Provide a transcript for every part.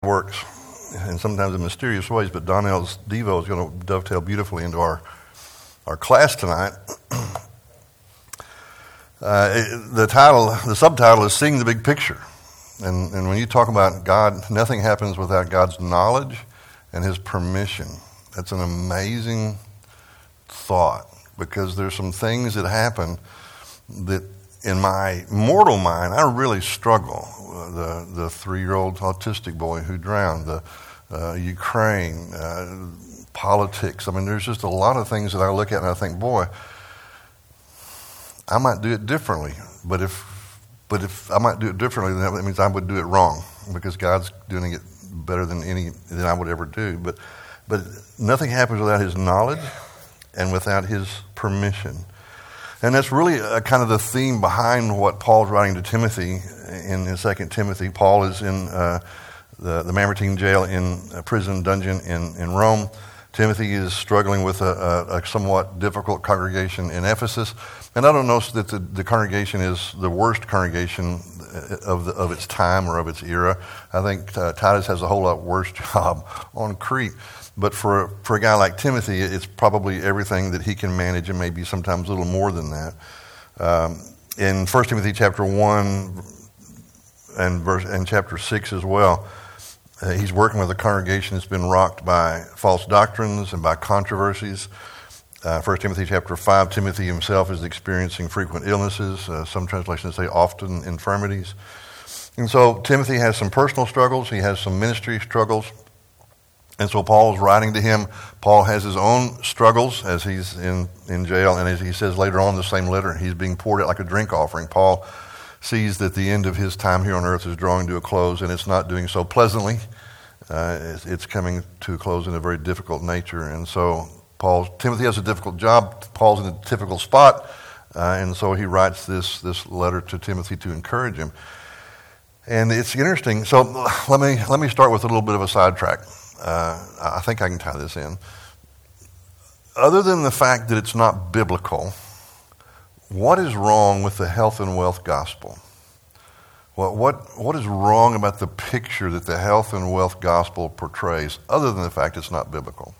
works, and sometimes in mysterious ways, but Donnell's Devo is going to dovetail beautifully into our class tonight. The subtitle is Seeing the Big Picture. And when you talk about God, nothing happens without God's knowledge and his permission. That's an amazing thought, because there's some things that happen that in my mortal mind, I really struggle. The 3-year-old autistic boy who drowned, the Ukraine, politics. I mean, there's just a lot of things that I look at and I think, boy, I might do it differently. But if I might do it differently, then that means I would do it wrong, because God's doing it better than I would ever do. But nothing happens without his knowledge and without his permission. And that's really kind of the theme behind what Paul's writing to Timothy in 2 Timothy. Paul is in the Mamertine jail in a prison dungeon in Rome. Timothy is struggling with a somewhat difficult congregation in Ephesus. And I don't know that the congregation is the worst congregation of its time or of its era. I think Titus has a whole lot worse job on Crete. But for a guy like Timothy, it's probably everything that he can manage, and maybe sometimes a little more than that. In 1 Timothy chapter 1 and chapter 6 as well, he's working with a congregation that's been rocked by false doctrines and by controversies. 1 Timothy chapter 5, Timothy himself is experiencing frequent illnesses. Some translations say often infirmities. And so Timothy has some personal struggles. He has some ministry struggles. And so Paul's writing to him. Paul has his own struggles as he's in jail. And as he says later on in the same letter, he's being poured out like a drink offering. Paul sees that the end of his time here on earth is drawing to a close, and it's not doing so pleasantly. It's coming to a close in a very difficult nature. And so Timothy has a difficult job. Paul's in a difficult spot. And so he writes this letter to Timothy to encourage him. And it's interesting. So let me start with a little bit of a sidetrack. I think I can tie this in. Other than the fact that it's not biblical, what is wrong with the health and wealth gospel? What is wrong about the picture that the health and wealth gospel portrays, other than the fact it's not biblical?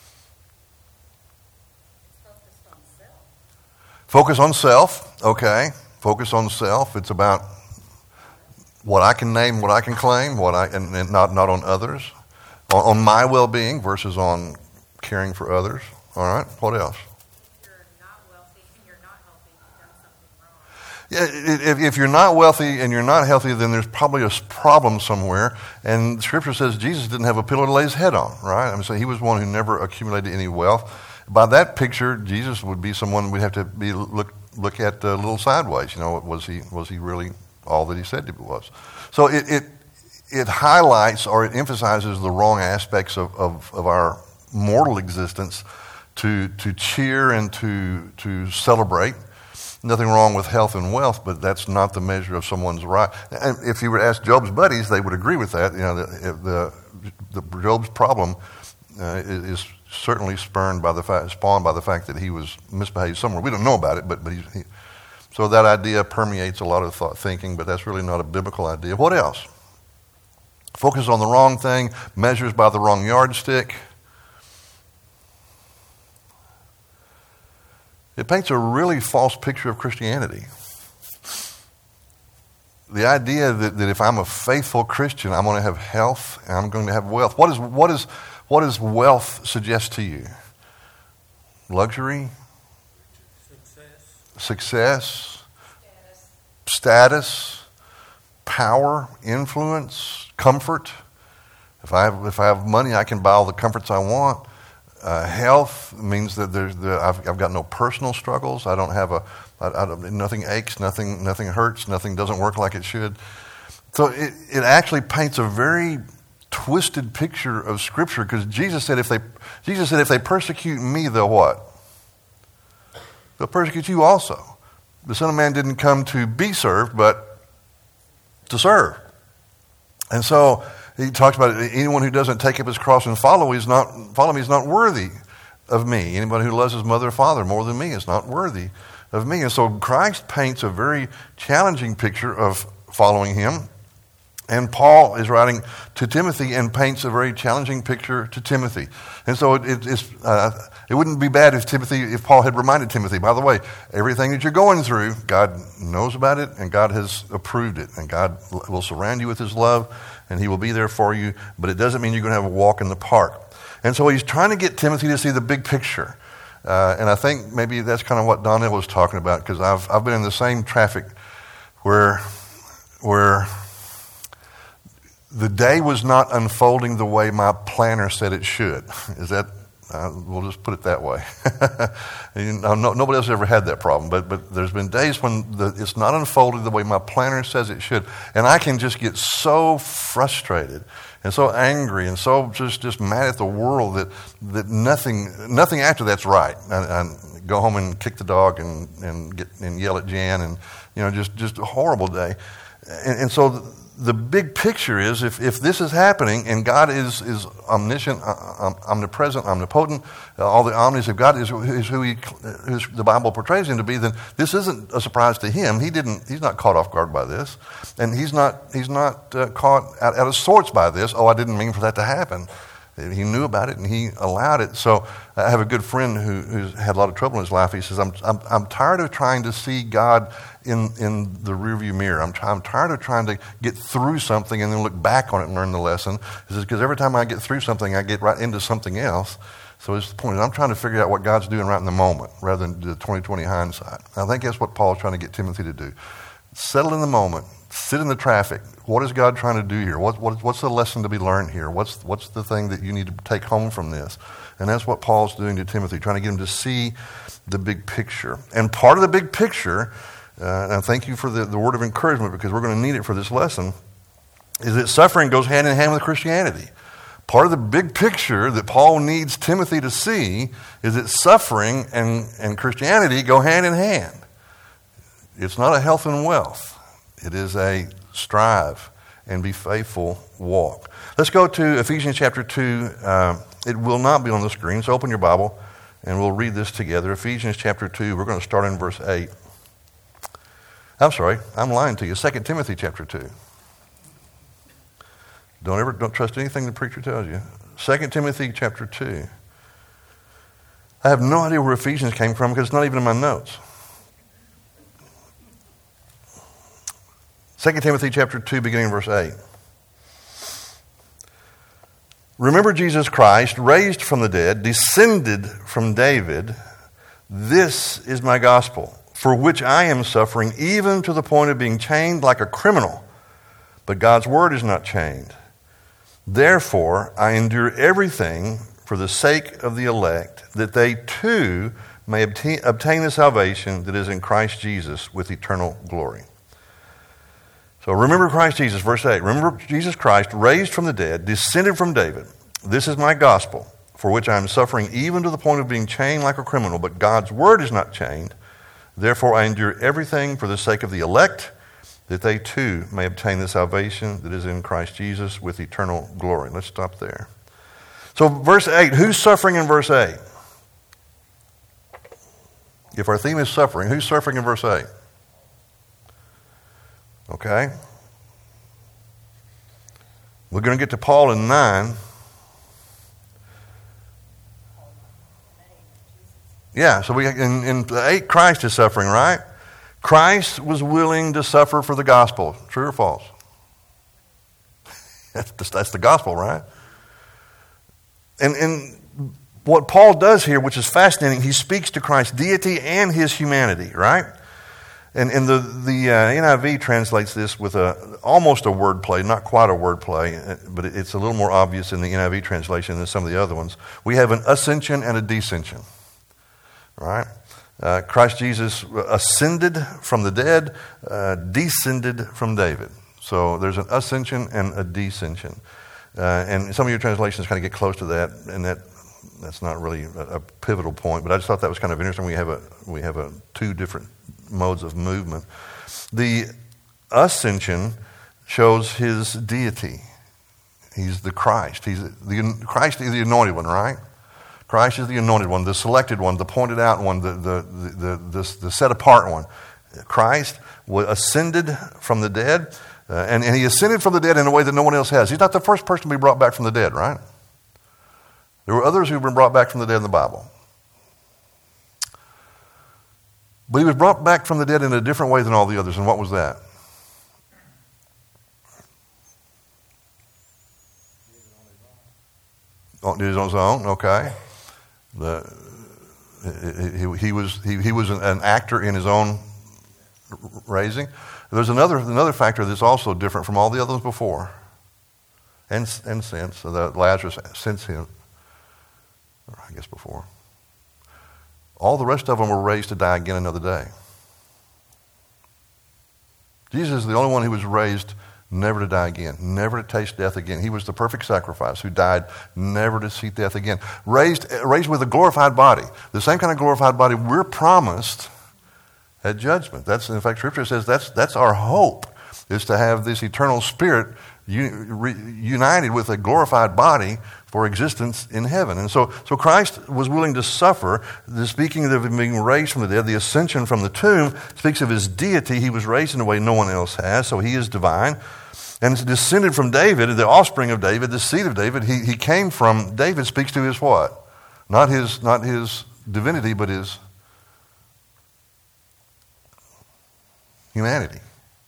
Focus on self, okay. Focus on self. It's about what I can name, what I can claim, and not on others. On my well-being versus on caring for others. All right, what else? If you're not wealthy and you're not healthy, you've done something wrong. Yeah, if you're not wealthy and you're not healthy, then there's probably a problem somewhere. And Scripture says Jesus didn't have a pillow to lay his head on, right? I mean, so he was one who never accumulated any wealth. By that picture, Jesus would be someone we'd have to look at a little sideways. You know, was he really all that he said he was? So it highlights or it emphasizes the wrong aspects of our mortal existence to cheer and to celebrate. Nothing wrong with health and wealth, but that's not the measure of someone's right. And if you were to ask Job's buddies, they would agree with that. You know, the Job's problem is certainly spawned by the fact that he was misbehaved somewhere. We don't know about it, but so that idea permeates a lot of thinking, but that's really not a biblical idea. What else? Focus on the wrong thing, measures by the wrong yardstick. It paints a really false picture of Christianity. The idea that if I'm a faithful Christian, I'm going to have health and I'm going to have wealth. What does wealth suggest to you? Luxury? Success? Status? Power? Influence? Comfort? If I have money, I can buy all the comforts I want. Health means that I've got no personal struggles. I don't have nothing aches, nothing hurts, nothing doesn't work like it should. So it actually paints a very twisted picture of Scripture, because Jesus said if they persecute me, they'll what? They'll persecute you also. The Son of Man didn't come to be served, but to serve. And so he talks about anyone who doesn't take up his cross and follow me is not worthy of me. Anybody who loves his mother or father more than me is not worthy of me. And so Christ paints a very challenging picture of following him. And Paul is writing to Timothy and paints a very challenging picture to Timothy. And so it wouldn't be bad if Paul had reminded Timothy, by the way, everything that you're going through, God knows about it and God has approved it. And God will surround you with his love and he will be there for you. But it doesn't mean you're going to have a walk in the park. And so he's trying to get Timothy to see the big picture. And I think maybe that's kind of what Donnell was talking about, because I've been in the same traffic where the day was not unfolding the way my planner said it should. Is that, we'll just put it that way. Nobody else ever had that problem, but there's been days when it's not unfolding the way my planner says it should. And I can just get so frustrated and so angry and so just mad at the world that nothing after that's right. I go home and kick the dog and yell at Jan and, just a horrible day. And so the big picture is if this is happening and God is omniscient, omnipresent, omnipotent, all the omnis of God is who the Bible portrays him to be, then this isn't a surprise to him. He's not caught off guard by this, and he's not caught out of sorts by this. Oh, I didn't mean for that to happen. He knew about it and he allowed it. So I have a good friend who's had a lot of trouble in his life. He says, I'm tired of trying to see God in the rearview mirror. I'm tired of trying to get through something and then look back on it and learn the lesson. He says, because every time I get through something, I get right into something else. So his point is, I'm trying to figure out what God's doing right in the moment rather than the 20/20 hindsight. I think that's what Paul's trying to get Timothy to do. Settle in the moment. Sit in the traffic. What is God trying to do here? What's the lesson to be learned here? What's the thing that you need to take home from this? And that's what Paul's doing to Timothy, trying to get him to see the big picture. And part of the big picture, and I thank you for the word of encouragement because we're going to need it for this lesson, is that suffering goes hand in hand with Christianity. Part of the big picture that Paul needs Timothy to see is that suffering and Christianity go hand in hand. It's not a health and wealth. It is a strive and be faithful walk. Let's go to Ephesians chapter 2. It will not be on the screen, so open your Bible and we'll read this together. Ephesians chapter 2, we're going to start in verse 8. I'm sorry, I'm lying to you. 2 Timothy chapter 2. Don't trust anything the preacher tells you. 2 Timothy chapter 2. I have no idea where Ephesians came from because it's not even in my notes. 2 Timothy chapter 2, beginning in verse 8. Remember Jesus Christ, raised from the dead, descended from David. This is my gospel, for which I am suffering, even to the point of being chained like a criminal. But God's word is not chained. Therefore, I endure everything for the sake of the elect, that they too may obtain the salvation that is in Christ Jesus with eternal glory. So remember Christ Jesus, verse 8. Remember Jesus Christ, raised from the dead, descended from David. This is my gospel, for which I am suffering even to the point of being chained like a criminal. But God's word is not chained. Therefore I endure everything for the sake of the elect, that they too may obtain the salvation that is in Christ Jesus with eternal glory. Let's stop there. So verse 8, who's suffering in verse 8? If our theme is suffering, who's suffering in verse 8? Okay? We're going to get to Paul in 9. Yeah, so in 8, Christ is suffering, right? Christ was willing to suffer for the gospel. True or false? That's the gospel, right? And what Paul does here, which is fascinating, he speaks to Christ's deity and his humanity, right? And the NIV translates this with almost a word play, not quite a word play, but it's a little more obvious in the NIV translation than some of the other ones. We have an ascension and a descension, right? Christ Jesus ascended from the dead, descended from David. So there's an ascension and a descension. And some of your translations kind of get close to that, and that's not really a pivotal point, but I just thought that was kind of interesting. We have two different modes of movement. The ascension shows his deity. He's the Christ. Christ is the anointed one, right? Christ is the anointed one, the selected one, the pointed out one, the set apart one. Christ was ascended from the dead. And he ascended from the dead in a way that no one else has. He's not the first person to be brought back from the dead, right? There were others who've been brought back from the dead in the Bible. But he was brought back from the dead in a different way than all the others. And what was that? Did it on his own? Okay. He was an actor in his own raising. There's another factor that's also different from all the others before, and since Lazarus since him, or I guess before. All the rest of them were raised to die again another day. Jesus is the only one who was raised never to die again, never to taste death again. He was the perfect sacrifice who died never to see death again. Raised with a glorified body, the same kind of glorified body we're promised at judgment. That's, in fact, Scripture says that's our hope, is to have this eternal spirit united with a glorified body for existence in heaven. And so Christ was willing to suffer. Speaking of him being raised from the dead, the ascension from the tomb speaks of his deity. He was raised in a way no one else has, so he is divine. And it's descended from David, the offspring of David, the seed of David. He came from David, speaks to his what? Not his divinity, but his humanity.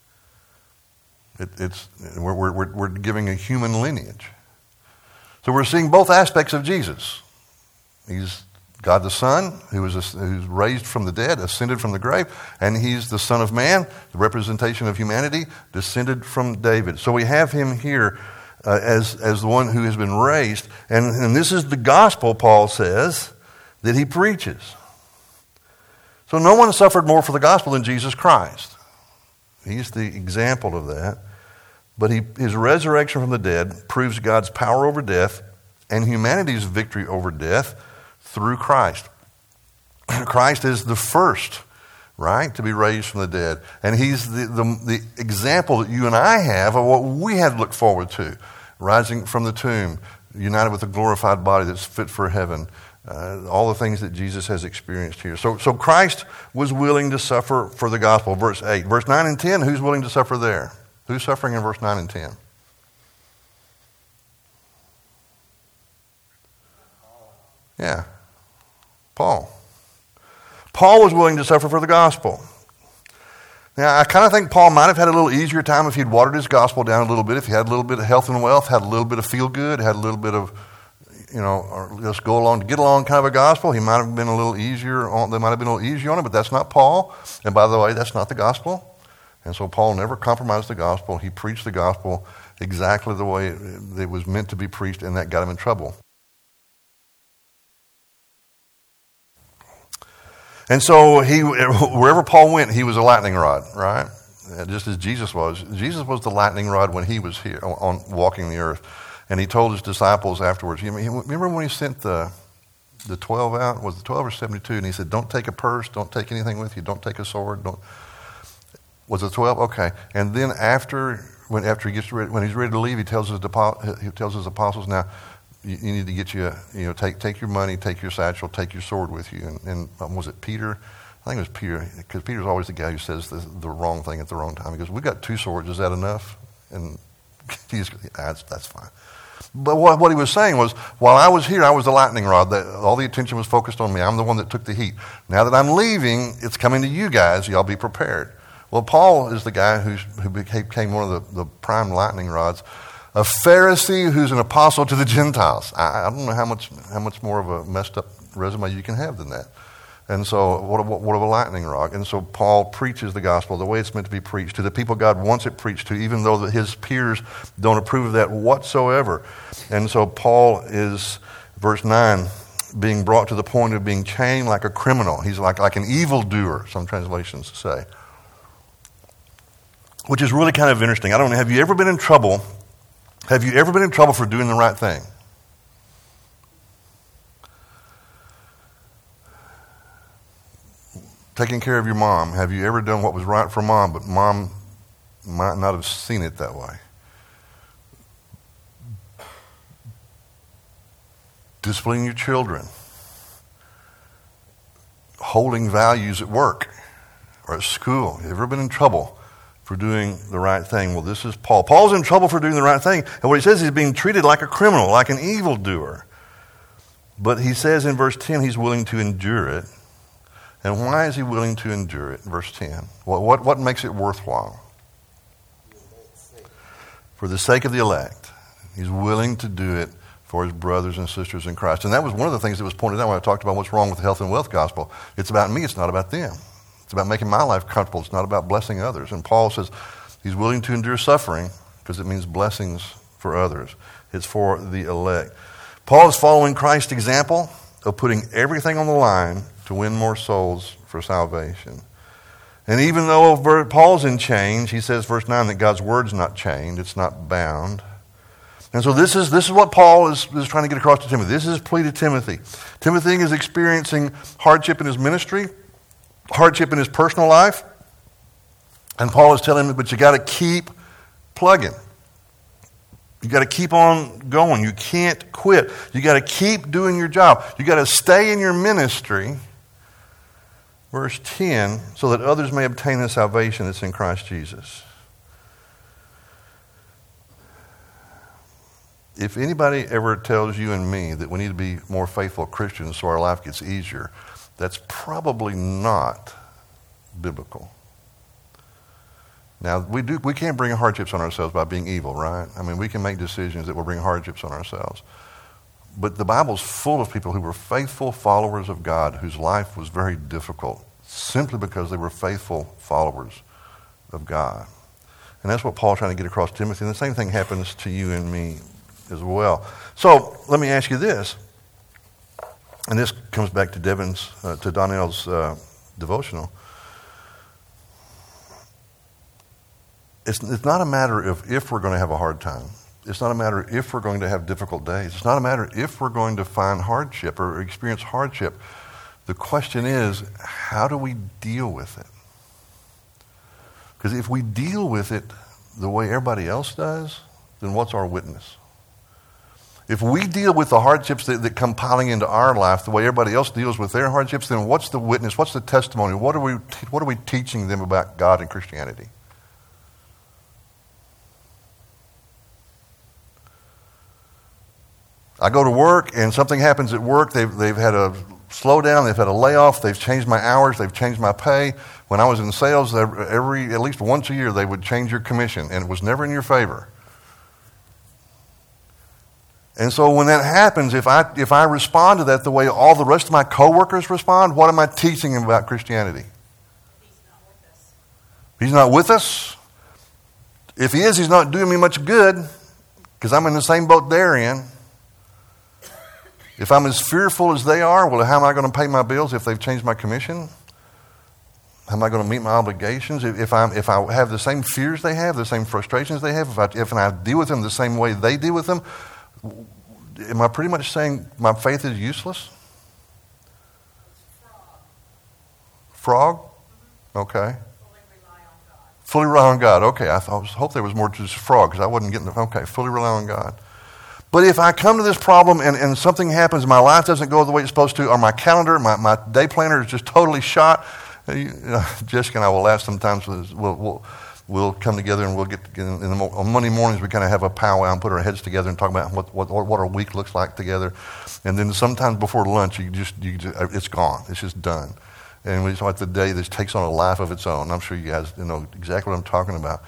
We're giving a human lineage. So we're seeing both aspects of Jesus. He's God the Son, who's raised from the dead, ascended from the grave, and he's the Son of Man, the representation of humanity, descended from David. So we have him here as the one who has been raised, and this is the gospel, Paul says, that he preaches. So no one suffered more for the gospel than Jesus Christ. He's the example of that. But his resurrection from the dead proves God's power over death and humanity's victory over death through Christ. Christ is the first, right, to be raised from the dead. And he's the example that you and I have of what we had to look forward to, rising from the tomb, united with a glorified body that's fit for heaven. All the things that Jesus has experienced here. So Christ was willing to suffer for the gospel. Verse 8. Verse 9 and 10, who's willing to suffer there? Who's suffering in verse 9 and 10? Yeah. Paul. Paul was willing to suffer for the gospel. Now, I kind of think Paul might have had a little easier time if he'd watered his gospel down a little bit, if he had a little bit of health and wealth, had a little bit of feel good, had a little bit of, or just go along to get along kind of a gospel. He might have been a little easier they might have been a little easier on him, but that's not Paul. And by the way, that's not the gospel. And so Paul never compromised the gospel. He preached the gospel exactly the way it was meant to be preached, and that got him in trouble. And so wherever Paul went, he was a lightning rod, right? Just as Jesus was. Jesus was the lightning rod when he was here on walking the earth. And he told his disciples afterwards, remember when he sent the 12 out? Was it 12 or 72? And he said, don't take a purse, don't take anything with you, don't take a sword. Was it 12? Okay. And then when he's ready to leave, he tells his apostles, now, you need to get take your money, take your satchel, take your sword with you. And was it Peter? I think it was Peter, because Peter's always the guy who says the wrong thing at the wrong time. He goes, we got 2 swords, is that enough? And he's, that's fine. But what he was saying was, while I was here, I was the lightning rod. All the attention was focused on me. I'm the one that took the heat. Now that I'm leaving, it's coming to you guys. Y'all be prepared. Well, Paul is the guy who became one of the prime lightning rods. A Pharisee who's an apostle to the Gentiles. I don't know how much more of a messed up resume you can have than that. And so what of a lightning rod? And so Paul preaches the gospel the way it's meant to be preached to the people God wants it preached to, even though his peers don't approve of that whatsoever. And so Paul is, verse 9, being brought to the point of being chained like a criminal. He's like an evildoer, some translations say. Which is really kind of interesting. I don't know, have you ever been in trouble? Have you ever been in trouble for doing the right thing? Taking care of your mom. Have you ever done what was right for mom, but mom might not have seen it that way? Disciplining your children. Holding values at work or at school. Have you ever been in trouble for doing the right thing. Well, this is Paul. Paul's in trouble for doing the right thing. And what he says, he's being treated like a criminal, like an evildoer. But he says in verse 10, he's willing to endure it. And why is he willing to endure it? Verse 10. What makes it worthwhile? For the sake of the elect. He's willing to do it for his brothers and sisters in Christ. And that was one of the things that was pointed out when I talked about what's wrong with the health and wealth gospel. It's about me, it's not about them. It's about making my life comfortable. It's not about blessing others. And Paul says he's willing to endure suffering because it means blessings for others. It's for the elect. Paul is following Christ's example of putting everything on the line to win more souls for salvation. And even though Paul's in chains, he says, verse 9, that God's word's not chained, it's not bound. And so this is what Paul is trying to get across to Timothy. This is his plea to Timothy. Timothy is experiencing hardship in his ministry, hardship in his personal life. And Paul is telling him, but you got to keep plugging. You got to keep on going. You can't quit. You got to keep doing your job. You got to stay in your ministry. Verse 10, so that others may obtain the salvation that's in Christ Jesus. If anybody ever tells you and me that we need to be more faithful Christians so our life gets easier, that's probably not biblical. Now, we can't bring hardships on ourselves by being evil, right? I mean, we can make decisions that will bring hardships on ourselves. But the Bible's full of people who were faithful followers of God whose life was very difficult simply because they were faithful followers of God. And that's what Paul's trying to get across to Timothy. And the same thing happens to you and me as well. So let me ask you this, and this comes back to to Donnell's devotional. It's not a matter of if we're going to have a hard time. It's not a matter of if we're going to have difficult days. It's not a matter of if we're going to find hardship or experience hardship. The question is, how do we deal with it? Because if we deal with it the way everybody else does, then what's our witness? If we deal with the hardships that come piling into our life the way everybody else deals with their hardships, then what's the witness? What's the testimony? What are we teaching them about God and Christianity? I go to work and something happens at work. They've had a slowdown. They've had a layoff. They've changed my hours. They've changed my pay. When I was in sales, at least once a year, they would change your commission, and it was never in your favor. And so when that happens, if I respond to that the way all the rest of my coworkers respond, what am I teaching them about Christianity? He's not with us. He's not with us? If he is, he's not doing me much good because I'm in the same boat they're in. If I'm as fearful as they are, well, how am I going to pay my bills if they've changed my commission? How am I going to meet my obligations? If I have the same fears they have, the same frustrations they have, if I deal with them the same way they deal with them, am I pretty much saying my faith is useless? Frog? Okay. Fully rely on God. Okay, I hope there was more to this frog because I wasn't getting okay, fully rely on God. But if I come to this problem and something happens, my life doesn't go the way it's supposed to, or my calendar, my day planner is just totally shot, Jessica and I will laugh sometimes. We'll come together and we'll get on Monday mornings. We kind of have a powwow and put our heads together and talk about what our week looks like together. And then sometimes before lunch, it's gone. It's just done. And we talk the day that takes on a life of its own. I'm sure you guys know exactly what I'm talking about.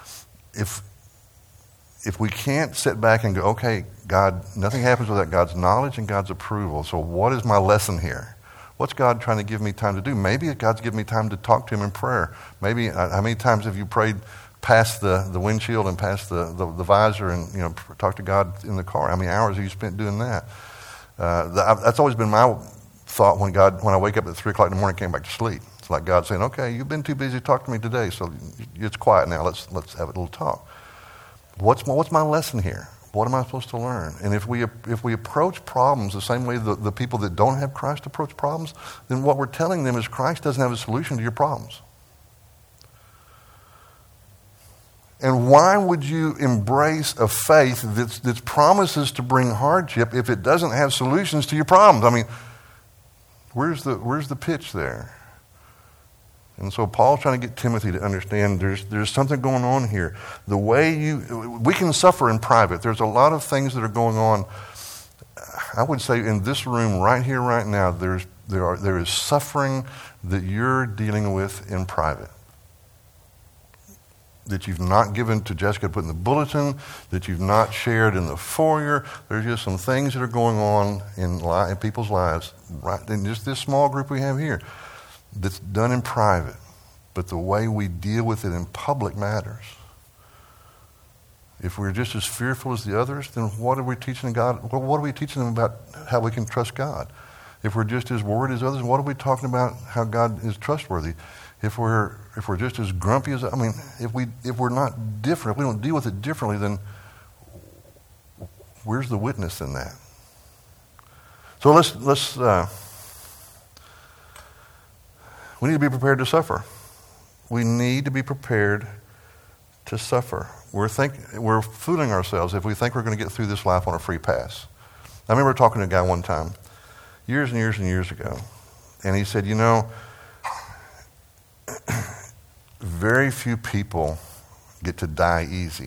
If we can't sit back and go, okay, God, nothing happens without God's knowledge and God's approval. So what is my lesson here? What's God trying to give me time to do? Maybe God's giving me time to talk to him in prayer. Maybe, how many times have you prayed past the windshield and past the visor and, talk to God in the car? How many hours have you spent doing that? That's always been my thought when I wake up at 3 o'clock in the morning and came back to sleep. It's like God saying, okay, you've been too busy to talk to me today, so it's quiet now. Let's have a little talk. What's my lesson here? What am I supposed to learn? And if we approach problems the same way the people that don't have Christ approach problems, then what we're telling them is Christ doesn't have a solution to your problems. And why would you embrace a faith that promises to bring hardship if it doesn't have solutions to your problems? I mean, where's the pitch there? And so Paul's trying to get Timothy to understand there's something going on here. The way we can suffer in private. There's a lot of things that are going on. I would say in this room right here, right now, there is suffering that you're dealing with in private. That you've not given to Jessica to put in the bulletin, that you've not shared in the foyer. There's just some things that are going on in people's lives, right in just this small group we have here, that's done in private. But the way we deal with it in public matters. If we're just as fearful as the others, then what are we teaching God? What are we teaching them about how we can trust God? If we're just as worried as others, what are we talking about how God is trustworthy? If we're just as grumpy as, if we're not different, if we don't deal with it differently, then where's the witness in that? So let's we need to be prepared to suffer. We need to be prepared to suffer. We're fooling ourselves if we think we're going to get through this life on a free pass. I remember talking to a guy one time, years and years and years ago, and he said, very few people get to die easy.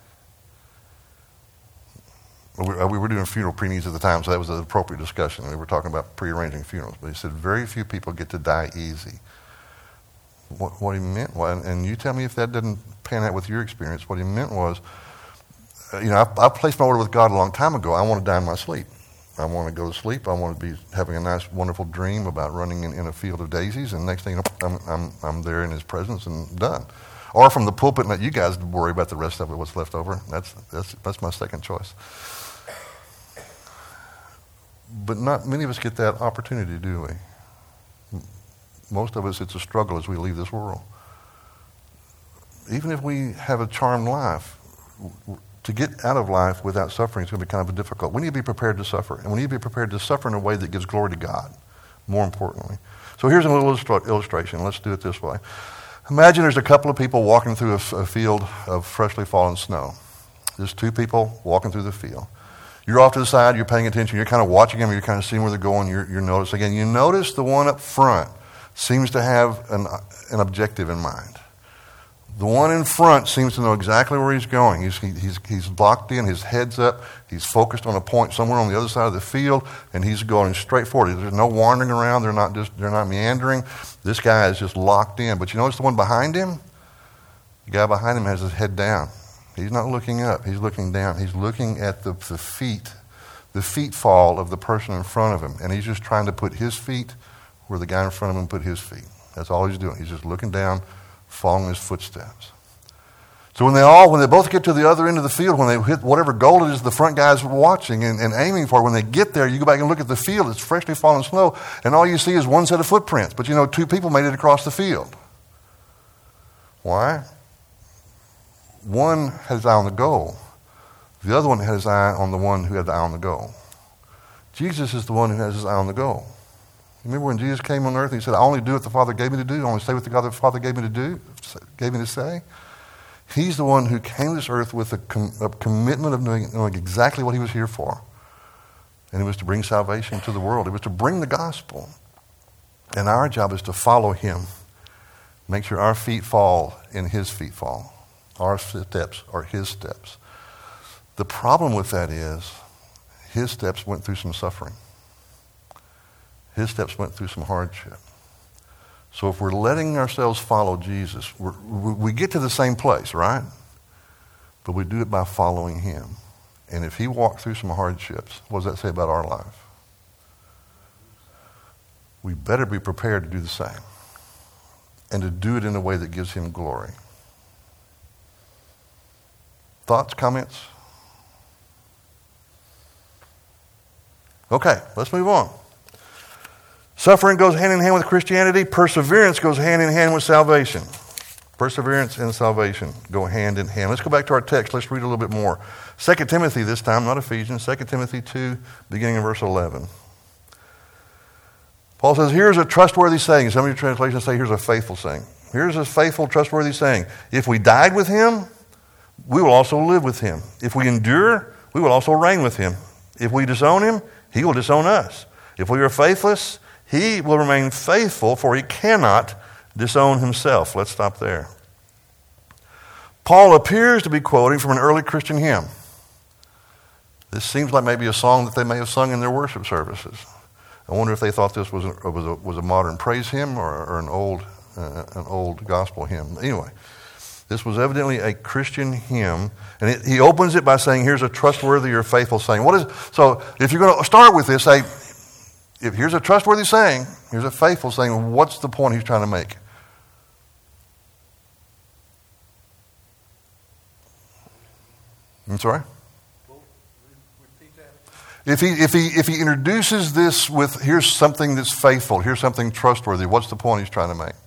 We were doing funeral pre-needs at the time, so that was an appropriate discussion. We were talking about prearranging funerals. But he said, very few people get to die easy. What he meant was, and you tell me if that didn't pan out with your experience, what he meant was, I placed my order with God a long time ago. I want to die in my sleep. I want to go to sleep. I want to be having a nice, wonderful dream about running in a field of daisies, and next thing you know, I'm there in His presence and done. Or from the pulpit and let you guys worry about the rest of it, what's left over. That's my second choice. But not many of us get that opportunity, do we? Most of us, it's a struggle as we leave this world. Even if we have a charmed life, to get out of life without suffering is going to be kind of difficult. We need to be prepared to suffer, and we need to be prepared to suffer in a way that gives glory to God, more importantly. So here's a little illustration. Let's do it this way. Imagine there's a couple of people walking through a field of freshly fallen snow. There's two people walking through the field. You're off to the side, you're paying attention, you're kind of watching them, you're kind of seeing where they're going, you're noticing. Again, you notice the one up front seems to have an objective in mind. The one in front seems to know exactly where he's going. He's locked in, his head's up, he's focused on a point somewhere on the other side of the field, and he's going straight forward. There's no wandering around, they're not meandering. This guy is just locked in. But you notice the one behind him? The guy behind him has his head down. He's not looking up, he's looking down. He's looking at the feet fall of the person in front of him, and he's just trying to put his feet where the guy in front of him put his feet. That's all he's doing. He's just looking down, following his footsteps. So when they both get to the other end of the field, when they hit whatever goal it is the front guy's watching and aiming for, when they get there, you go back and look at the field, it's freshly fallen snow, and all you see is one set of footprints. But two people made it across the field. Why? One had his eye on the goal. The other one had his eye on the one who had the eye on the goal. Jesus is the one who has his eye on the goal. Remember when Jesus came on earth and he said, I only do what the Father gave me to do, I only say what the God the Father gave me to say? He's the one who came to this earth with a commitment of knowing exactly what he was here for. And it was to bring salvation to the world. It was to bring the gospel. And our job is to follow him. Make sure our feet fall in his feet fall. Our steps are his steps. The problem with that is his steps went through some suffering. His steps went through some hardship. So if we're letting ourselves follow Jesus, we get to the same place, right? But we do it by following him. And if he walked through some hardships, what does that say about our life? We better be prepared to do the same. And to do it in a way that gives him glory. Thoughts, comments? Okay, let's move on. Suffering goes hand in hand with Christianity. Perseverance goes hand in hand with salvation. Perseverance and salvation go hand in hand. Let's go back to our text. Let's read a little bit more. 2 Timothy this time, not Ephesians. 2 Timothy 2, beginning in verse 11. Paul says, here's a trustworthy saying. Some of your translations say here's a faithful saying. Here's a faithful, trustworthy saying. If we died with him, we will also live with him. If we endure, we will also reign with him. If we disown him, he will disown us. If we are faithless, he will remain faithful, for he cannot disown himself. Let's stop there. Paul appears to be quoting from an early Christian hymn. This seems like maybe a song that they may have sung in their worship services. I wonder if they thought this was a modern praise hymn or an old gospel hymn. Anyway, this was evidently a Christian hymn, and he opens it by saying, "Here's a trustworthy or faithful saying." So if you're going to start with this, say, if here's a trustworthy saying, here's a faithful saying. What's the point he's trying to make? I'm sorry. If he introduces this with, here's something that's faithful, here's something trustworthy, what's the point he's trying to make?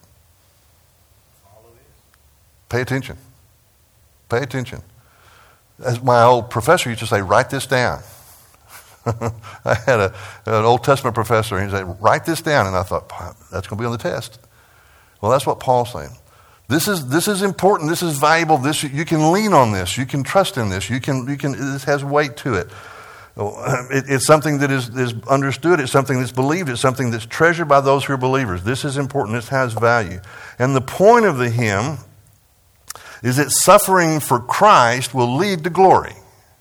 Pay attention. Pay attention. As my old professor used to say, write this down. I had an Old Testament professor, and he said, write this down. And I thought, that's going to be on the test. Well, that's what Paul's saying. This is important. This is valuable. You can lean on this. You can trust in this. This has weight to it. It's something that is understood. It's something that's believed. It's something that's treasured by those who are believers. This is important. This has value. And the point of the hymn is that suffering for Christ will lead to glory.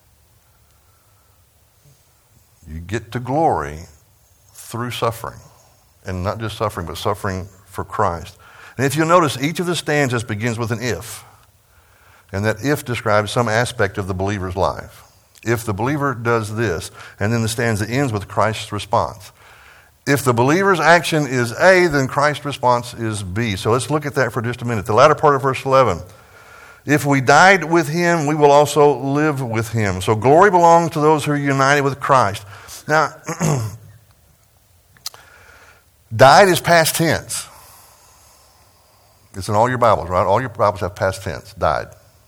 You get to glory through suffering. And not just suffering, but suffering for Christ. And if you'll notice, each of the stanzas begins with an if. And that if describes some aspect of the believer's life. If the believer does this, and then the stanza ends with Christ's response. If the believer's action is A, then Christ's response is B. So let's look at that for just a minute. The latter part of verse 11. If we died with him, we will also live with him. So glory belongs to those who are united with Christ. Now, died is past tense. It's in all your Bibles, right? All your Bibles have past tense, died.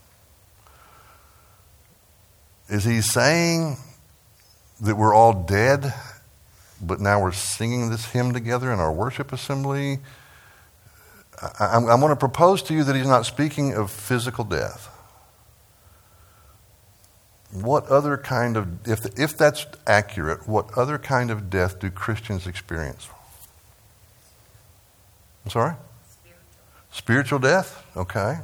Is he saying that we're all dead, but now we're singing this hymn together in our worship assembly? I'm going to propose to you that he's not speaking of physical death. What other kind of, if that's accurate, what other kind of death do Christians experience? I'm sorry? Spiritual death? Okay.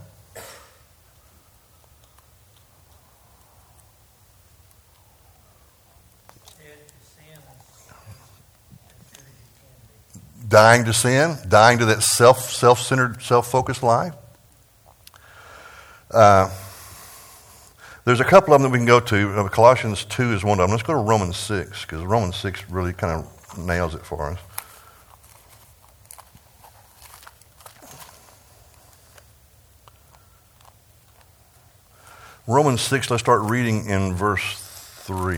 Dying to sin, dying to that self-centered, self-focused life. There's a couple of them that we can go to. Colossians 2 is one of them. Let's go to Romans 6, because Romans 6 really kind of nails it for us. Romans 6, let's start reading in verse 3.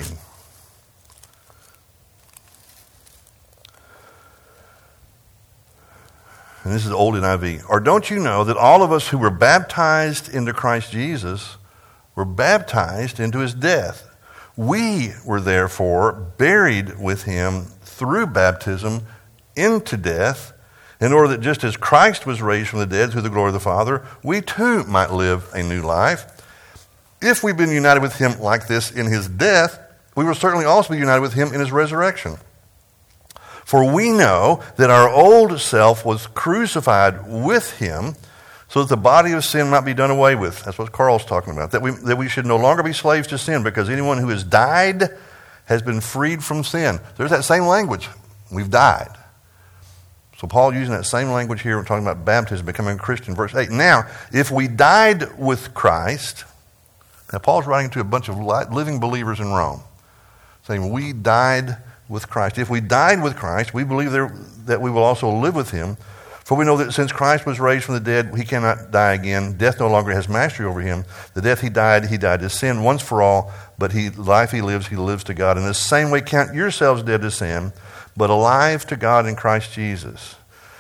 And this is old NIV. Or don't you know that all of us who were baptized into Christ Jesus were baptized into his death? We were therefore buried with him through baptism into death, in order that just as Christ was raised from the dead through the glory of the Father, we too might live a new life. If we've been united with him like this in his death, we will certainly also be united with him in his resurrection. For we know that our old self was crucified with him, so that the body of sin might be done away with. That's what Carl's talking about. That we should no longer be slaves to sin, because anyone who has died has been freed from sin. There's that same language. We've died. So Paul using that same language here, we're talking about baptism, becoming a Christian. Verse 8. Now, if we died with Christ, now Paul's writing to a bunch of living believers in Rome, saying we died with Christ. If we died with Christ, we believe that we will also live with him. For we know that since Christ was raised from the dead, he cannot die again. Death no longer has mastery over him. The death he died to sin once for all, but life he lives to God. In the same way, count yourselves dead to sin, but alive to God in Christ Jesus.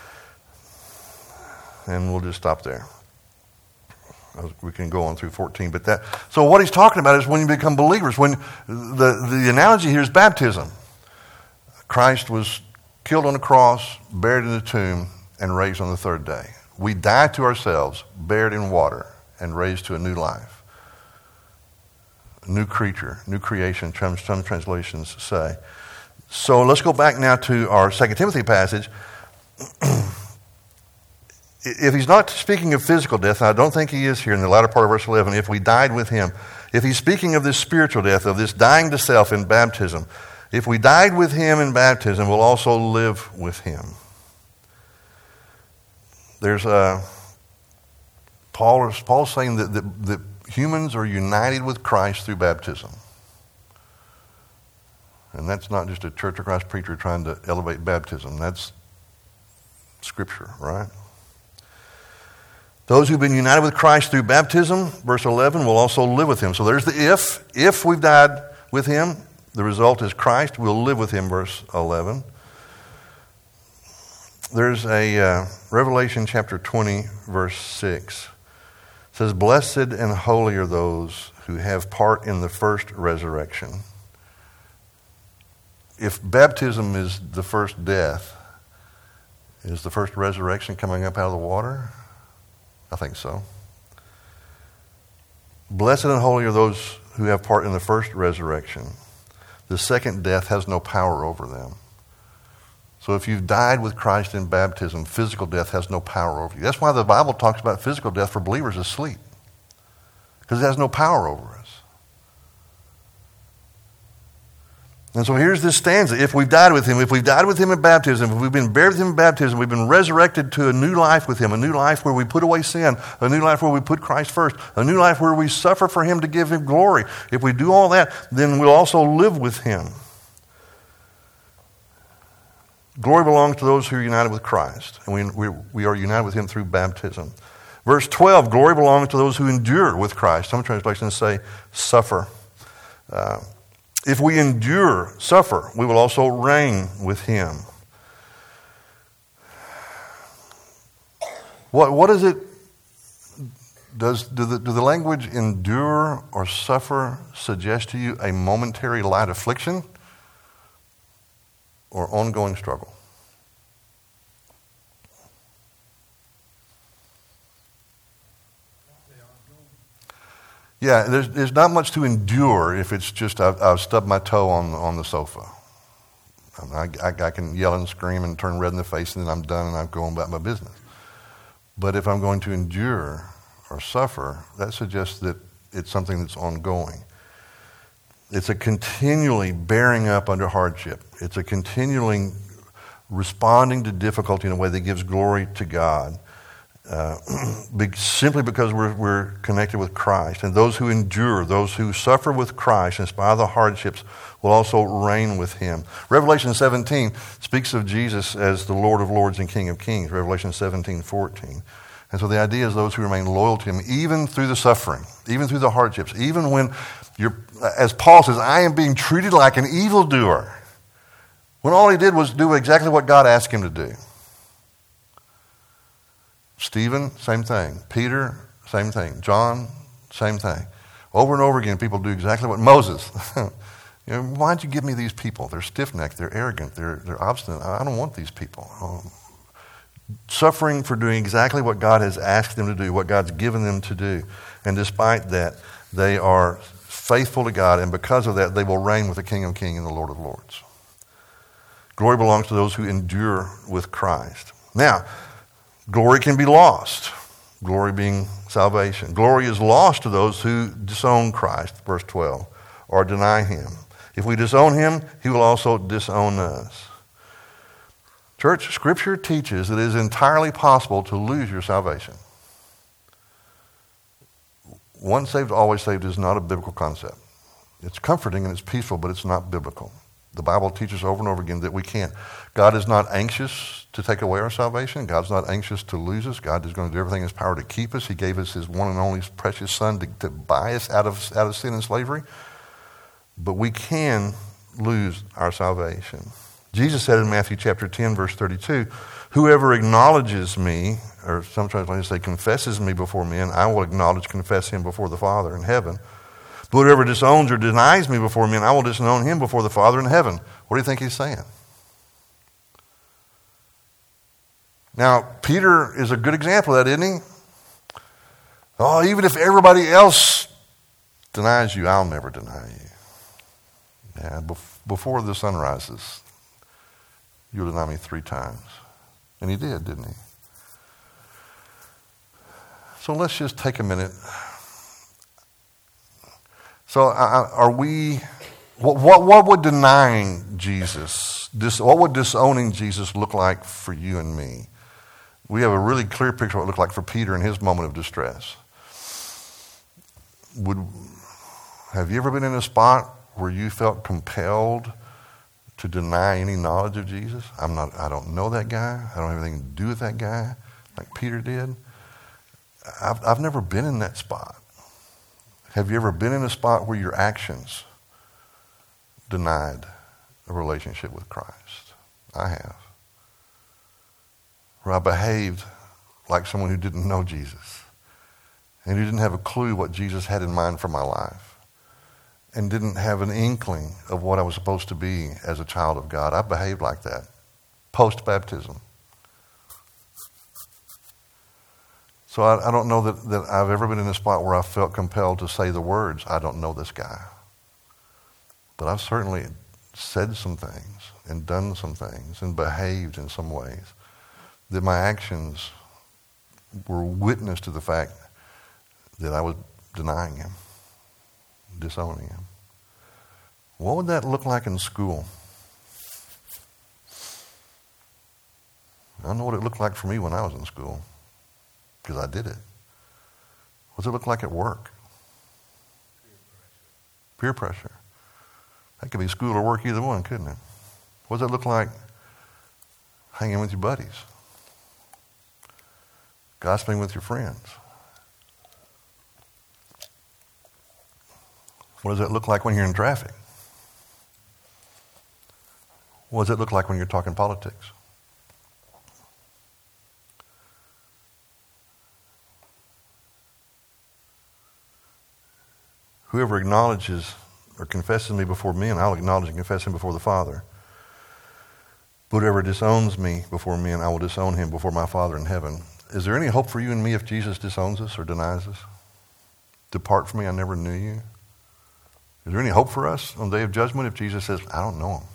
And we'll just stop there. We can go on through 14, so what he's talking about is when you become believers. When the analogy here is baptism. Christ was killed on the cross, buried in the tomb, and raised on the third day. We die to ourselves, buried in water, and raised to a new life. A new creature, new creation, some translations say. So let's go back now to our 2 Timothy passage. if he's not speaking of physical death, and I don't think he is here in the latter part of verse 11, if we died with him, if he's speaking of this spiritual death, of this dying to self in baptism, if we died with him in baptism, we'll also live with him. There's Paul's saying that humans are united with Christ through baptism. And that's not just a Church of Christ preacher trying to elevate baptism. That's Scripture, right? Those who've been united with Christ through baptism, verse 11, will also live with him. So there's the if. If we've died with him, the result is Christ. We'll live with him, verse 11. There's a Revelation chapter 20, verse 6. It says, blessed and holy are those who have part in the first resurrection. If baptism is the first death, is the first resurrection coming up out of the water? I think so. Blessed and holy are those who have part in the first resurrection. The second death has no power over them. So if you've died with Christ in baptism, physical death has no power over you. That's why the Bible talks about physical death for believers as sleep. Because it has no power over us. And so here's this stanza. If we've died with him in baptism, if we've been buried with him in baptism, we've been resurrected to a new life with him, a new life where we put away sin, a new life where we put Christ first, a new life where we suffer for him to give him glory. If we do all that, then we'll also live with him. Glory belongs to those who are united with Christ, and we are united with him through baptism. Verse 12, glory belongs to those who endure with Christ. Some translations say suffer. If we suffer, we will also reign with him. What is it? Do the language endure or suffer suggest to you a momentary light affliction or ongoing struggle? Yeah, there's not much to endure if it's just I've stubbed my toe on the sofa. I can yell and scream and turn red in the face and then I'm done and I'm going about my business. But if I'm going to endure or suffer, that suggests that it's something that's ongoing. It's a continually bearing up under hardship. It's a continually responding to difficulty in a way that gives glory to God. Simply because we're connected with Christ. And those who endure, those who suffer with Christ in spite of the hardships, will also reign with him. Revelation 17 speaks of Jesus as the Lord of Lords and King of Kings. Revelation 17:14. And so the idea is those who remain loyal to him, even through the suffering, even through the hardships, even when as Paul says, I am being treated like an evildoer, when all he did was do exactly what God asked him to do. Stephen, same thing. Peter, same thing. John, same thing. Over and over again, people do exactly what Moses. Why'd you give me these people? They're stiff-necked. They're arrogant. They're obstinate. I don't want these people. Suffering for doing exactly what God has asked them to do, what God's given them to do. And despite that, they are faithful to God, and because of that, they will reign with the King of Kings and the Lord of Lords. Glory belongs to those who endure with Christ. Now, glory can be lost. Glory being salvation. Glory is lost to those who disown Christ, verse 12, or deny him. If we disown him, he will also disown us. Church, Scripture teaches that it is entirely possible to lose your salvation. Once saved, always saved is not a biblical concept. It's comforting and it's peaceful, but it's not biblical. The Bible teaches over and over again that we can't. God is not anxious to take away our salvation. God's not anxious to lose us. God is going to do everything in his power to keep us. He gave us his one and only precious Son to buy us out of sin and slavery. But we can lose our salvation. Jesus said in Matthew chapter 10, verse 32, whoever acknowledges me, or some translations say confesses me before men, I will confess him before the Father in heaven. But whoever disowns or denies me before men, I will disown him before the Father in heaven. What do you think he's saying? Now, Peter is a good example of that, isn't he? Oh, even if everybody else denies you, I'll never deny you. Yeah, before the sun rises, you'll deny me 3 times. And he did, didn't he? So let's just take a minute. So are we, what would denying Jesus, what would disowning Jesus look like for you and me? We have a really clear picture of what it looked like for Peter in his moment of distress. Have you ever been in a spot where you felt compelled to deny any knowledge of Jesus? I don't know that guy. I don't have anything to do with that guy, like Peter did. I've never been in that spot. Have you ever been in a spot where your actions denied a relationship with Christ? I have. Where I behaved like someone who didn't know Jesus and who didn't have a clue what Jesus had in mind for my life and didn't have an inkling of what I was supposed to be as a child of God. I behaved like that post-baptism. So I don't know that I've ever been in a spot where I felt compelled to say the words, I don't know this guy. But I've certainly said some things and done some things and behaved in some ways that my actions were witness to the fact that I was denying him, disowning him. What would that look like in school? I know what it looked like for me when I was in school, because I did it. What does it look like at work? Peer pressure. That could be school or work, either one, couldn't it? What does it look like hanging with your buddies? Gossiping with your friends? What does it look like when you're in traffic? What does it look like when you're talking politics? Whoever acknowledges or confesses me before men, I'll acknowledge and confess him before the Father. But whoever disowns me before men, I will disown him before my Father in heaven. Is there any hope for you and me if Jesus disowns us or denies us? Depart from me, I never knew you. Is there any hope for us on the day of judgment if Jesus says, I don't know him?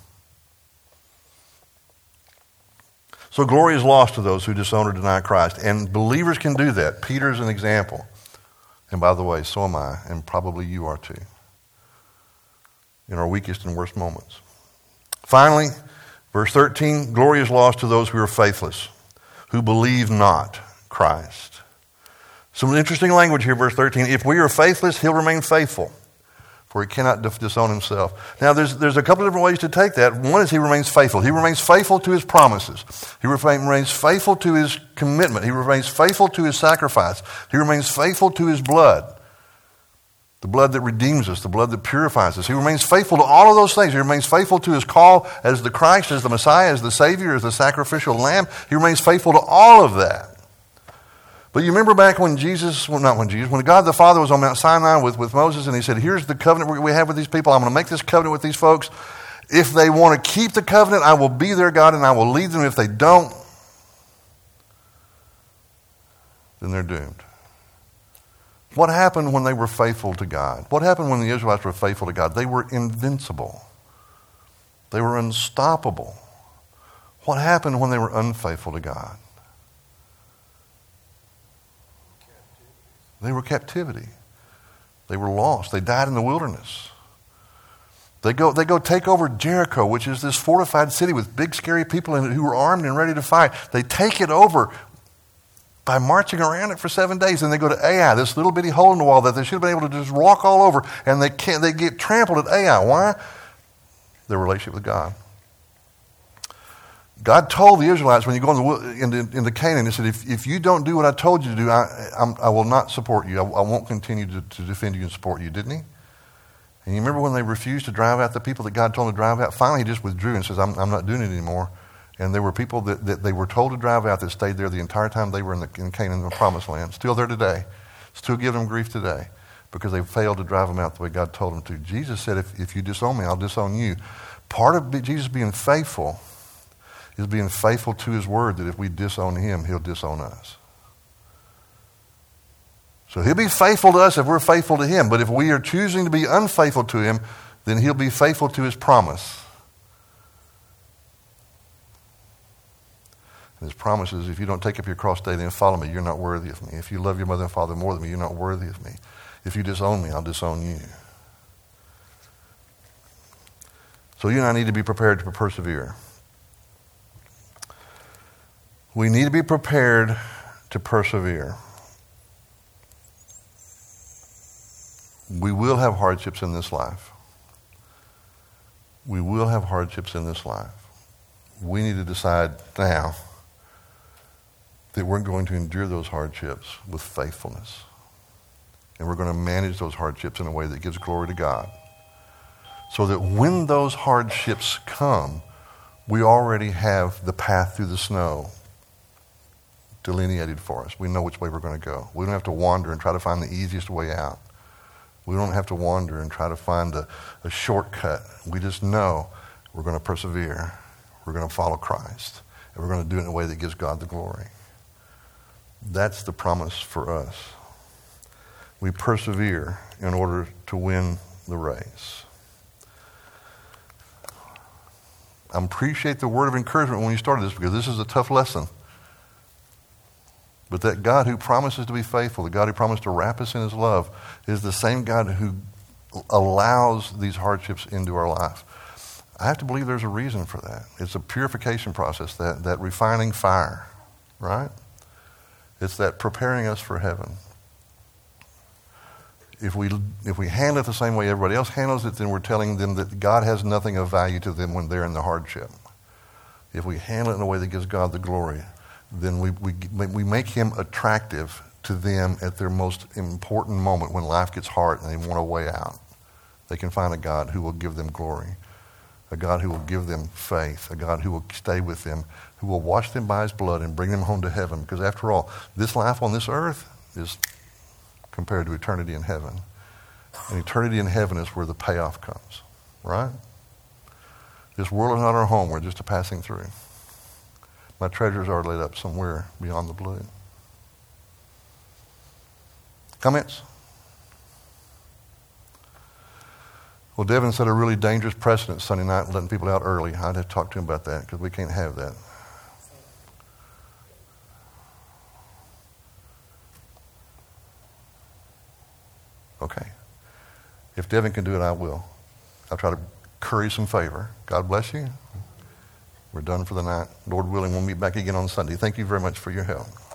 So glory is lost to those who disown or deny Christ. And believers can do that. Peter's an example. And by the way, so am I, and probably you are too, in our weakest and worst moments. Finally, verse 13, glory is lost to those who are faithless, who believe not Christ. Some interesting language here, verse 13. If we are faithless, he'll remain faithful, for he cannot disown himself. Now, there's a couple of different ways to take that. One is he remains faithful. He remains faithful to his promises. He remains faithful to his commitment. He remains faithful to his sacrifice. He remains faithful to his blood, the blood that redeems us, the blood that purifies us. He remains faithful to all of those things. He remains faithful to his call as the Christ, as the Messiah, as the Savior, as the sacrificial lamb. He remains faithful to all of that. But you remember back when when God the Father was on Mount Sinai with Moses, and he said, here's the covenant we have with these people. I'm going to make this covenant with these folks. If they want to keep the covenant, I will be their God and I will lead them. If they don't, then they're doomed. What happened when they were faithful to God? What happened when the Israelites were faithful to God? They were invincible. They were unstoppable. What happened when they were unfaithful to God? They were captivity. They were lost. They died in the wilderness. They go take over Jericho, which is this fortified city with big, scary people in it who were armed and ready to fight. They take it over by marching around it for 7 days. And they go to Ai, this little bitty hole in the wall that they should have been able to just walk all over. And they get trampled at Ai. Why? Their relationship with God. God told the Israelites when you go into Canaan, he said, if you don't do what I told you to do, I will not support you. I won't continue to defend you and support you, didn't he? And you remember when they refused to drive out the people that God told them to drive out? Finally, he just withdrew and says, I'm not doing it anymore. And there were people that they were told to drive out that stayed there the entire time they were in Canaan, the promised land. Still there today. Still give them grief today because they failed to drive them out the way God told them to. Jesus said, if you disown me, I'll disown you. Part of Jesus being faithful is being faithful to his word, that if we disown him, he'll disown us. So he'll be faithful to us if we're faithful to him. But if we are choosing to be unfaithful to him, then he'll be faithful to his promise. And his promise is, if you don't take up your cross daily and follow me, you're not worthy of me. If you love your mother and father more than me, you're not worthy of me. If you disown me, I'll disown you. So you and I need to be prepared to persevere. We need to be prepared to persevere. We will have hardships in this life. We will have hardships in this life. We need to decide now that we're going to endure those hardships with faithfulness. And we're going to manage those hardships in a way that gives glory to God. So that when those hardships come, we already have the path through the snow delineated for us. We know which way we're going to go. We don't have to wander and try to find the easiest way out. We don't have to wander and try to find a shortcut. We just know we're going to persevere. We're going to follow Christ. And we're going to do it in a way that gives God the glory. That's the promise for us. We persevere in order to win the race. I appreciate the word of encouragement when you started this, because this is a tough lesson. But that God who promises to be faithful, the God who promised to wrap us in his love, is the same God who allows these hardships into our life. I have to believe there's a reason for that. It's a purification process, that refining fire, right? It's that preparing us for heaven. If we handle it the same way everybody else handles it, then we're telling them that God has nothing of value to them when they're in the hardship. If we handle it in a way that gives God the glory, then we make him attractive to them at their most important moment when life gets hard and they want a way out. They can find a God who will give them glory, a God who will give them faith, a God who will stay with them, who will wash them by his blood and bring them home to heaven. Because after all, this life on this earth is compared to eternity in heaven. And eternity in heaven is where the payoff comes, right? This world is not our home. We're just a passing through. My treasures are laid up somewhere beyond the blue. Comments? Well, Devin set a really dangerous precedent Sunday night, letting people out early. I'd have to talk to him about that, because we can't have that. Okay. If Devin can do it, I will. I'll try to curry some favor. God bless you. We're done for the night. Lord willing, we'll meet back again on Sunday. Thank you very much for your help.